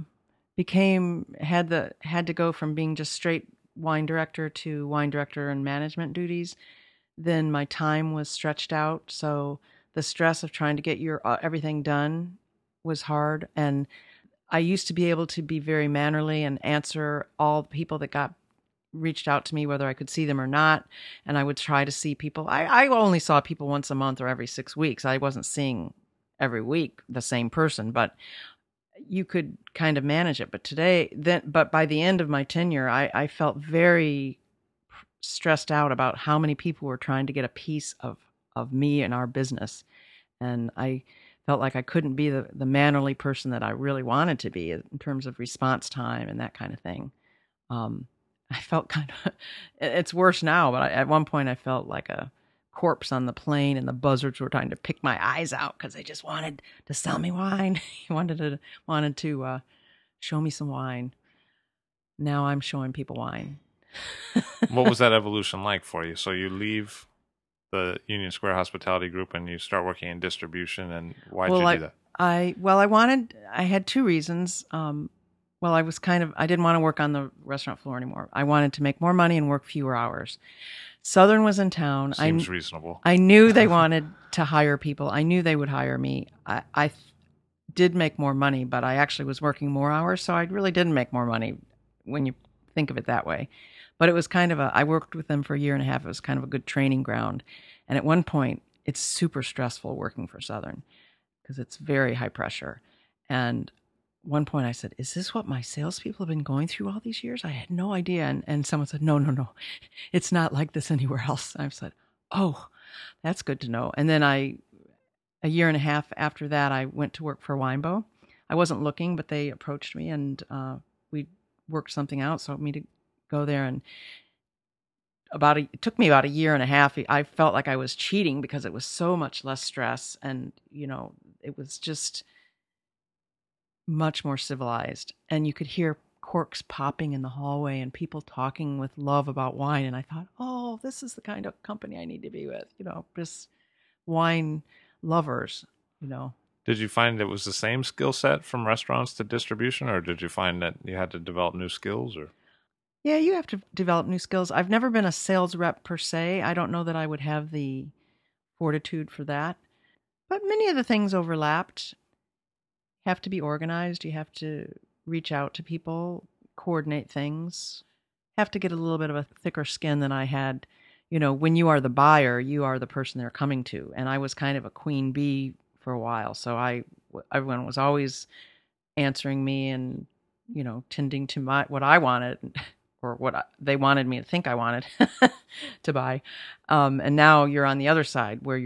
had to go from being just straight wine director to wine director and management duties, then my time was stretched out. So the stress of trying to get your everything done was hard. And I used to be able to be very mannerly and answer all the people that reached out to me, whether I could see them or not. And I would try to see people. I only saw people once a month or every 6 weeks. I wasn't seeing every week the same person, but you could kind of manage it. But by the end of my tenure, I felt very stressed out about how many people were trying to get a piece of me and our business. And I felt like I couldn't be the mannerly person that I really wanted to be in terms of response time and that kind of thing. I felt it's worse now, but at one point I felt like a corpse on the plane, and the buzzards were trying to pick my eyes out because they just wanted to sell me wine. He wanted to show me some wine. Now I'm showing people wine. What was that evolution like for you? So you leave the Union Square Hospitality Group and you start working in distribution, and why did you do that? I had two reasons. I didn't want to work on the restaurant floor anymore. I wanted to make more money and work fewer hours. Southern was in town. Seems reasonable. I knew they wanted to hire people. I knew they would hire me. I did make more money, but I actually was working more hours, so I really didn't make more money when you think of it that way. But it was I worked with them for a year and a half. It was kind of a good training ground. And at one point, it's super stressful working for Southern because it's very high pressure. And one point I said, is this what my salespeople have been going through all these years? I had no idea. And someone said, no, it's not like this anywhere else. I said, oh, that's good to know. And then a year and a half after that, I went to work for Winebow. I wasn't looking, but they approached me, and we worked something out so me to go there. And it took me about a year and a half. I felt like I was cheating because it was so much less stress, and it was just much more civilized, and you could hear corks popping in the hallway and people talking with love about wine. And I thought, oh, this is the kind of company I need to be with, just wine lovers, Did you find it was the same skill set from restaurants to distribution, or did you find that you had to develop new skills? Or Yeah, you have to develop new skills. I've never been a sales rep per se. I don't know that I would have the fortitude for that, but many of the things overlapped. Have to be organized. You have to reach out to people, coordinate things, have to get a little bit of a thicker skin than I had. When you are the buyer, you are the person they're coming to. And I was kind of a queen bee for a while. So everyone was always answering me and, tending to what I wanted or what they wanted me to think I wanted to buy. And now you're on the other side where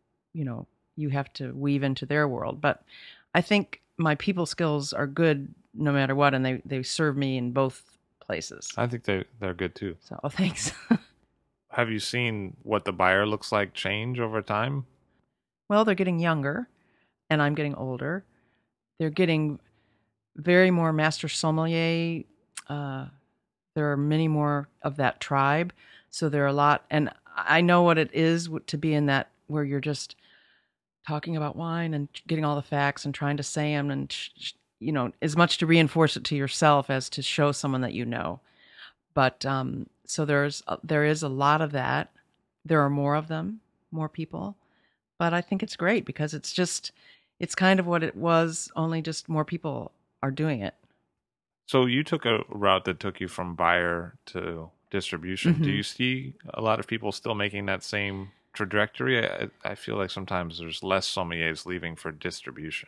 you have to weave into their world. But I think my people skills are good no matter what, and they serve me in both places. I think they're good too. So, thanks. Have you seen what the buyer looks like change over time? Well, they're getting younger, and I'm getting older. They're getting very more master sommelier. There are many more of that tribe, so there are a lot. And I know what it is to be in that where you're just talking about wine and getting all the facts and trying to say them, and as much to reinforce it to yourself as to show someone that you know. But so there is a lot of that. There are more of them, more people, but I think it's great because it's kind of what it was, only just more people are doing it. So you took a route that took you from buyer to distribution. Mm-hmm. Do you see a lot of people still making that same trajectory? I feel like sometimes there's less sommeliers leaving for distribution.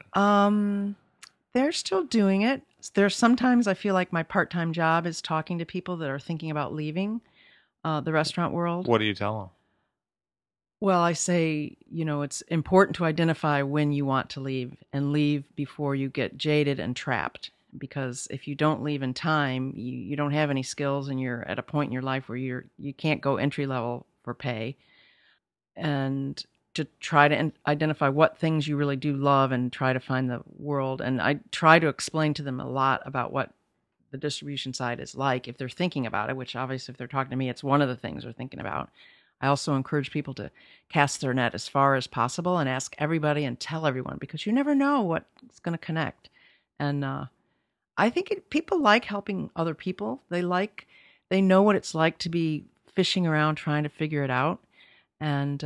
They're still doing it. There's sometimes I feel like my part-time job is talking to people that are thinking about leaving the restaurant world. What do you tell them? Well, I say, it's important to identify when you want to leave and leave before you get jaded and trapped. Because if you don't leave in time, you don't have any skills and you're at a point in your life where you can't go entry level for pay. And to try to identify what things you really do love and try to find the world. And I try to explain to them a lot about what the distribution side is like if they're thinking about it, which obviously if they're talking to me, it's one of the things they're thinking about. I also encourage people to cast their net as far as possible and ask everybody and tell everyone, because you never know what's going to connect. And I think people like helping other people. They know what it's like to be fishing around trying to figure it out. And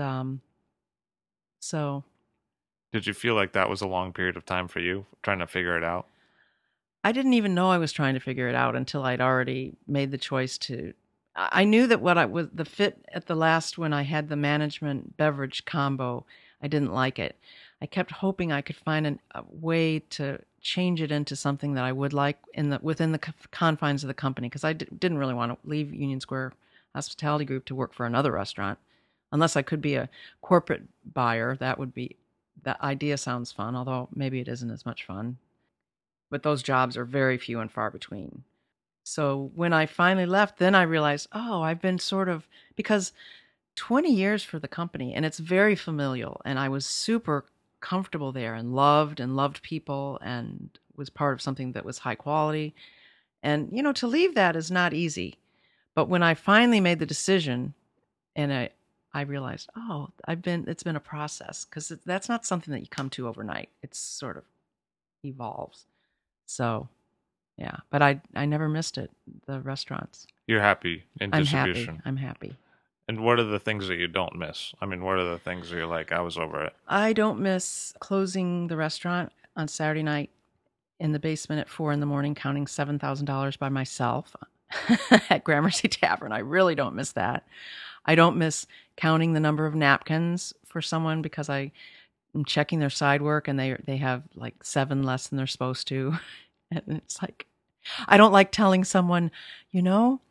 so. Did you feel like that was a long period of time for you, trying to figure it out? I didn't even know I was trying to figure it out until I'd already made the choice to. I knew that what I was the fit at the last when I had the management beverage combo, I didn't like it. I kept hoping I could find a way to change it into something that I would like within the confines of the company, because I didn't really want to leave Union Square Hospitality Group to work for another restaurant, unless I could be a corporate buyer. That idea sounds fun, although maybe it isn't as much fun. But those jobs are very few and far between. So when I finally left, then I realized, I've been because 20 years for the company, and it's very familial, and I was super comfortable there and loved people and was part of something that was high quality. And, to leave that is not easy. But when I finally made the decision and I realized, it's been a process, because that's not something that you come to overnight. It's sort of evolves. So, yeah, but I never missed it, the restaurants. You're happy in distribution. I'm happy. And what are the things that you don't miss? I mean, what are the things that you're like, I was over it? I don't miss closing the restaurant on Saturday night in the basement at 4 a.m, counting $7,000 by myself at Gramercy Tavern. I really don't miss that. I don't miss counting the number of napkins for someone, because I'm checking their side work and they have like 7 less than they're supposed to. And it's like, I don't like telling someone, the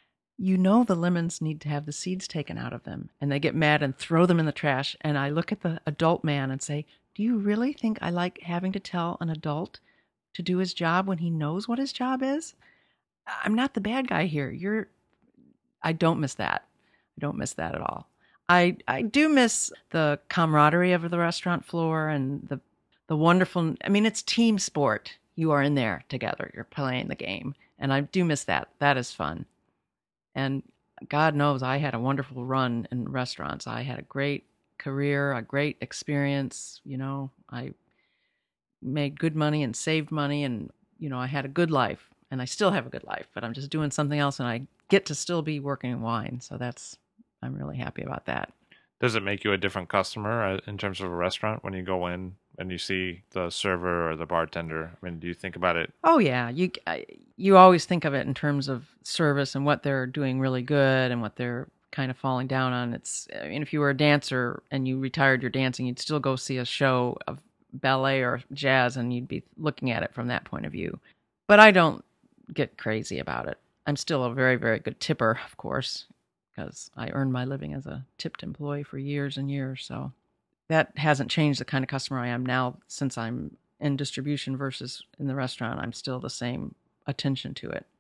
lemons need to have the seeds taken out of them. And they get mad and throw them in the trash. And I look at the adult man and say, do you really think I like having to tell an adult to do his job when he knows what his job is? I'm not the bad guy here. I don't miss that. I don't miss that at all. I do miss the camaraderie of the restaurant floor and the wonderful, it's team sport. You are in there together. You're playing the game. And I do miss that. That is fun. And God knows I had a wonderful run in restaurants. I had a great career, a great experience. I made good money and saved money, and, I had a good life. And I still have a good life, but I'm just doing something else, and I get to still be working in wine. So I'm really happy about that. Does it make you a different customer in terms of a restaurant when you go in and you see the server or the bartender? I mean, do you think about it? Oh, yeah. You always think of it in terms of service and what they're doing really good and what they're kind of falling down on. If you were a dancer and you retired your dancing, you'd still go see a show of ballet or jazz, and you'd be looking at it from that point of view. But I don't get crazy about it. I'm still a very, very good tipper, of course, because I earned my living as a tipped employee for years and years. So that hasn't changed the kind of customer I am now. Since I'm in distribution versus in the restaurant, I'm still the same attention to it.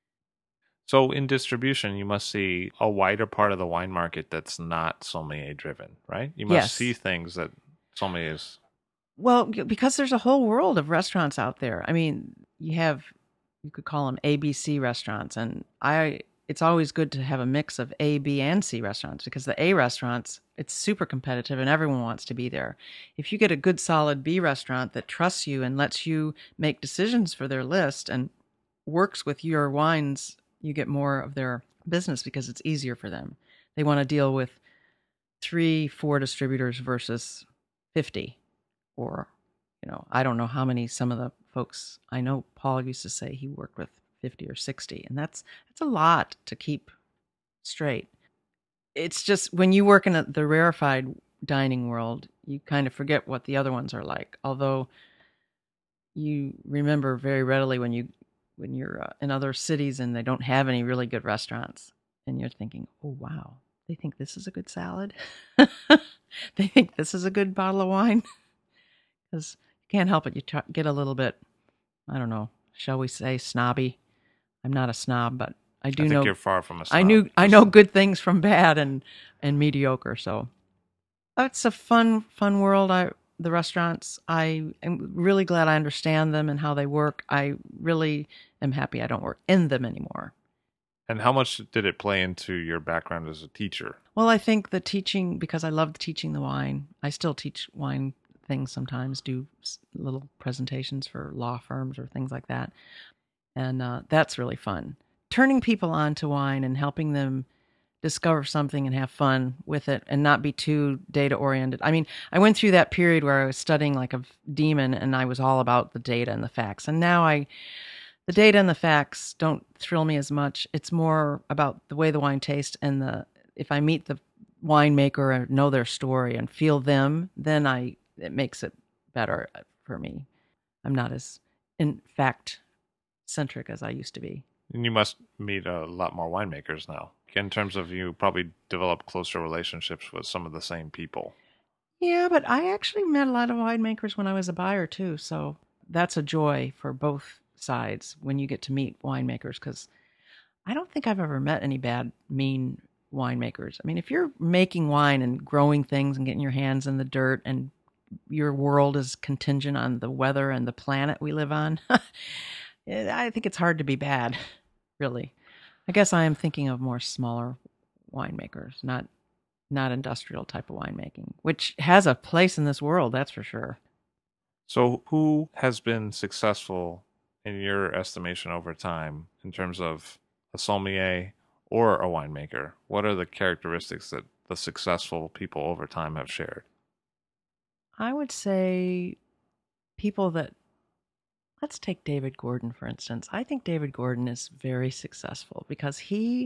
So in distribution, you must see a wider part of the wine market that's not sommelier driven, right? You must see things that sommeliers. Well, because there's a whole world of restaurants out there. You could call them ABC restaurants, and it's always good to have a mix of A, B, and C restaurants, because the A restaurants, it's super competitive and everyone wants to be there. If you get a good solid B restaurant that trusts you and lets you make decisions for their list and works with your wines, you get more of their business because it's easier for them. They want to deal with 3-4 distributors versus 50, or, I don't know how many. Some of the folks I know, Paul used to say he worked with 50 or 60, and that's a lot to keep straight. It's just when you work in the rarefied dining world, you kind of forget what the other ones are like. Although you remember very readily when you're in other cities and they don't have any really good restaurants, and you're thinking, oh wow, they think this is a good salad. They think this is a good bottle of wine. Because you can't help it. You get a little bit, I don't know, shall we say snobby. I'm not a snob, but I do know. You're far from a snob. I know good things from bad and mediocre. So it's a fun world. The restaurants, I am really glad I understand them and how they work. I really am happy I don't work in them anymore. And how much did it play into your background as a teacher? Well, I think the teaching, because I loved teaching the wine. I still teach wine things sometimes, do little presentations for law firms or things like that. And that's really fun. Turning people on to wine and helping them discover something and have fun with it and not be too data oriented. I mean, I went through that period where I was studying like a demon and I was all about the data and the facts. And now the data and the facts don't thrill me as much. It's more about the way the wine tastes and if I meet the winemaker and know their story and feel them, then it makes it better for me. I'm not as in fact centric as I used to be. And you must meet a lot more winemakers now. In terms of you probably develop closer relationships with some of the same people. Yeah, but I actually met a lot of winemakers when I was a buyer too. So that's a joy for both sides when you get to meet winemakers, because I don't think I've ever met any bad, mean winemakers. I mean, if you're making wine and growing things and getting your hands in the dirt and your world is contingent on the weather and the planet we live on, I think it's hard to be bad, really. I guess I am thinking of more smaller winemakers, not industrial type of winemaking, which has a place in this world, that's for sure. So who has been successful in your estimation over time in terms of a sommelier or a winemaker? What are the characteristics that the successful people over time have shared? I would say people that, let's take David Gordon, for instance. I think David Gordon is very successful because he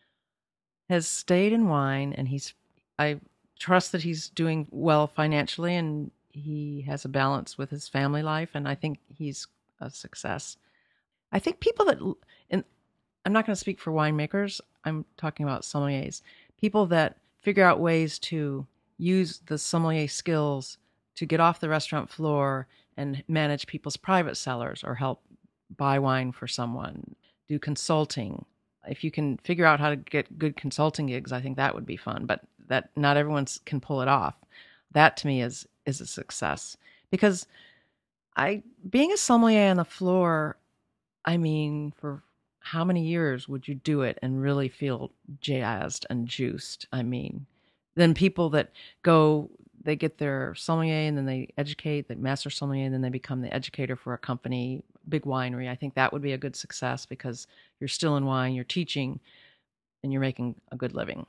has stayed in wine and I trust that he's doing well financially and he has a balance with his family life, and I think he's a success. I think people that, and I'm not going to speak for winemakers, I'm talking about sommeliers, people that figure out ways to use the sommelier skills to get off the restaurant floor and manage people's private cellars or help buy wine for someone, do consulting. If you can figure out how to get good consulting gigs, I think that would be fun, but that not everyone can pull it off. That to me is a success, because being a sommelier on the floor, I mean, for how many years would you do it and really feel jazzed and juiced? I mean, then people that they get their sommelier and then they educate, the master sommelier, and then they become the educator for a company, big winery. I think that would be a good success because you're still in wine, you're teaching, and you're making a good living.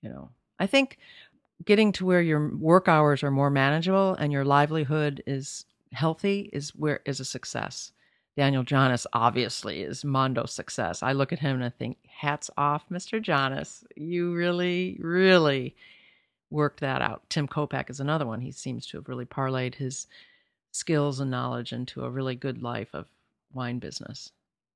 I think getting to where your work hours are more manageable and your livelihood is healthy is a success. Daniel Jonas obviously is mondo success. I look at him and I think, hats off, Mr. Jonas. You really, really worked that out. Tim Kopak is another one. He seems to have really parlayed his skills and knowledge into a really good life of wine business.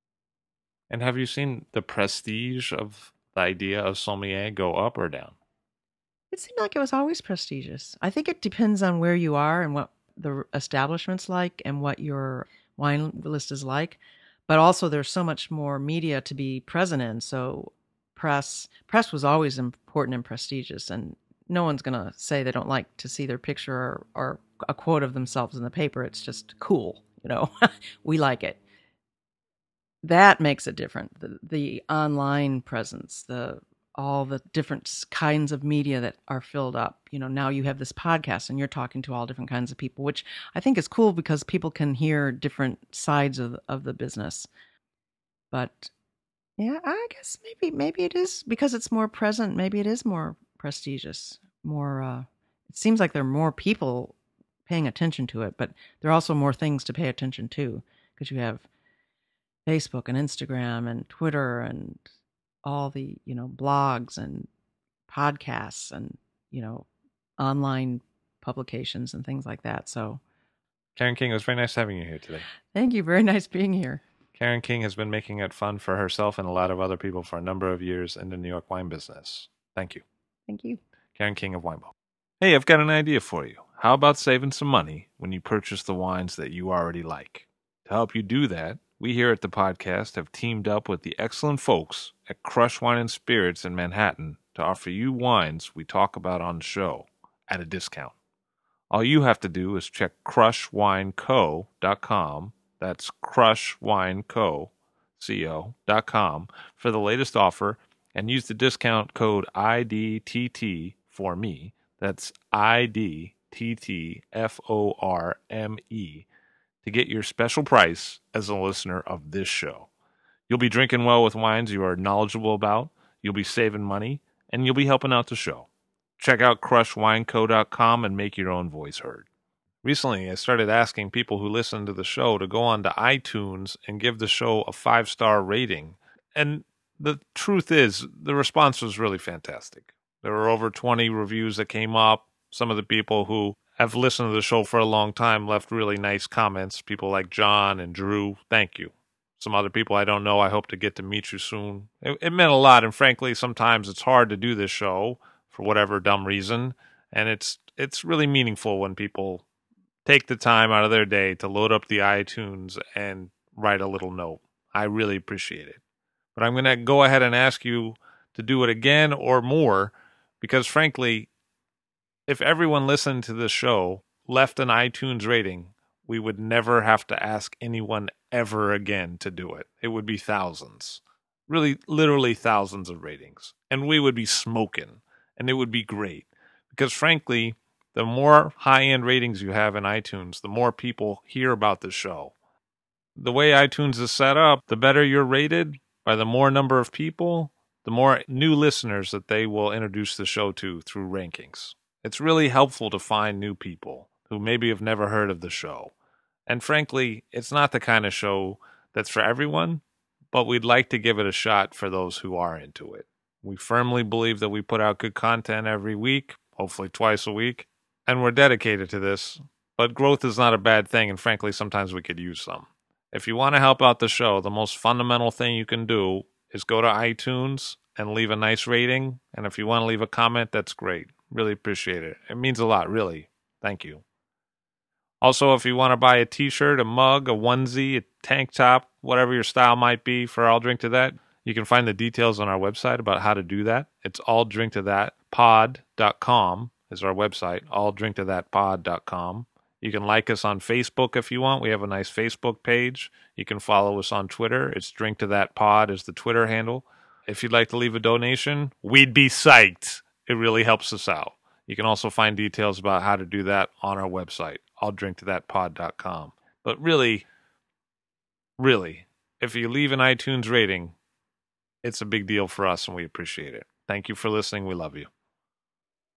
And have you seen the prestige of the idea of sommelier go up or down? It seemed like it was always prestigious. I think it depends on where you are and what the establishment's like and what your wine list is like. But also there's so much more media to be present in. So press was always important and prestigious, and no one's going to say they don't like to see their picture or a quote of themselves in the paper. It's just cool, we like it. That makes it different. The online presence, all the different kinds of media that are filled up. Now you have this podcast and you're talking to all different kinds of people, which I think is cool because people can hear different sides of the business. But yeah, I guess maybe it is because it's more present. Maybe it is more prestigious. More. It seems like there are more people paying attention to it, but there are also more things to pay attention to because you have Facebook and Instagram and Twitter and all the, blogs and podcasts and, online publications and things like that. So, Karen King, it was very nice having you here today. Thank you. Very nice being here. Karen King has been making it fun for herself and a lot of other people for a number of years in the New York wine business. Thank you. Thank you. Karen King of Winebow. Hey, I've got an idea for you. How about saving some money when you purchase the wines that you already like? To help you do that, we here at the podcast have teamed up with the excellent folks at Crush Wine and Spirits in Manhattan to offer you wines we talk about on the show at a discount. All you have to do is check crushwineco.com, that's crushwineco.com, for the latest offer, and use the discount code IDTT for me, that's IDTTFORME, to get your special price as a listener of this show. You'll be drinking well with wines you are knowledgeable about, you'll be saving money, and you'll be helping out the show. Check out crushwineco.com and make your own voice heard. Recently, I started asking people who listen to the show to go on to iTunes and give the show a 5-star rating. And the truth is, the response was really fantastic. There were over 20 reviews that came up. Some of the people who have listened to the show for a long time left really nice comments. People like John and Drew, thank you. Some other people I don't know, I hope to get to meet you soon. It meant a lot, and frankly, sometimes it's hard to do this show for whatever dumb reason, and it's really meaningful when people take the time out of their day to load up the iTunes and write a little note. I really appreciate it. But I'm going to go ahead and ask you to do it again or more, because frankly, if everyone listened to this show, left an iTunes rating, we would never have to ask anyone ever again to do it. It would be thousands. Really, literally thousands of ratings. And we would be smoking. And it would be great. Because frankly, the more high-end ratings you have in iTunes, the more people hear about the show. The way iTunes is set up, the better you're rated by the more number of people, the more new listeners that they will introduce the show to through rankings. It's really helpful to find new people who maybe have never heard of the show. And frankly, it's not the kind of show that's for everyone, but we'd like to give it a shot for those who are into it. We firmly believe that we put out good content every week, hopefully twice a week, and we're dedicated to this. But growth is not a bad thing, and frankly, sometimes we could use some. If you want to help out the show, the most fundamental thing you can do is go to iTunes and leave a nice rating. And if you want to leave a comment, that's great. Really appreciate it. It means a lot, really. Thank you. Also, if you want to buy a t-shirt, a mug, a onesie, a tank top, whatever your style might be for I'll Drink to That, you can find the details on our website about how to do that. It's alldrinktothatpod.com is our website, alldrinktothatpod.com. You can like us on Facebook if you want. We have a nice Facebook page. You can follow us on Twitter. It's Drink to That Pod is the Twitter handle. If you'd like to leave a donation, we'd be psyched. It really helps us out. You can also find details about how to do that on our website, alldrinktothatpod.com. But really, if you leave an iTunes rating, it's a big deal for us and we appreciate it. Thank you for listening. We love you.